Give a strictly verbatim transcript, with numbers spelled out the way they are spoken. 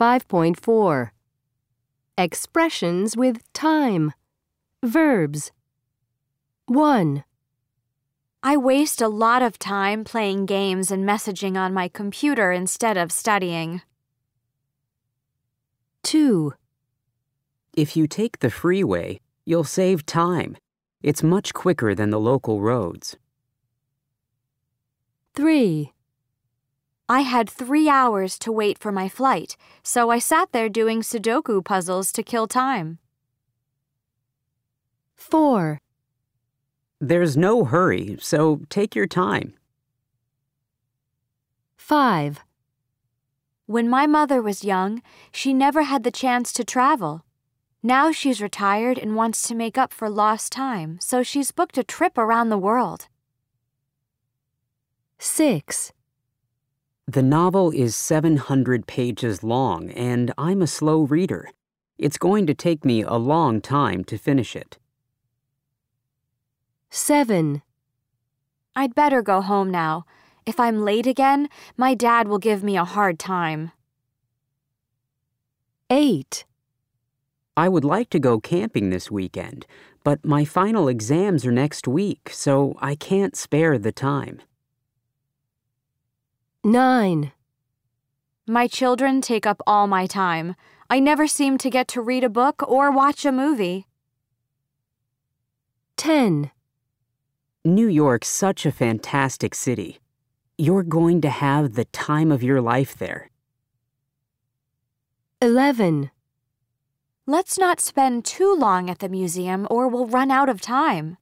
five point four. Expressions with time. Verbs. one. I waste a lot of time playing games and messaging on my computer instead of studying. two. If you take the freeway, you'll save time. It's much quicker than the local roads. three. I had three hours to wait for my flight, so I sat there doing Sudoku puzzles to kill time. four. There's no hurry, so take your time. five. When my mother was young, she never had the chance to travel. Now she's retired and wants to make up for lost time, so she's booked a trip around the world. six. The novel is seven hundred pages long, and I'm a slow reader. It's going to take me a long time to finish it. seven. I'd better go home now. If I'm late again, my dad will give me a hard time. eight. I would like to go camping this weekend, but my final exams are next week, so I can't spare the time. nine. My children take up all my time. I never seem to get to read a book or watch a movie. ten. New York's such a fantastic city. You're going to have the time of your life there. eleven. Let's not spend too long at the museum or we'll run out of time.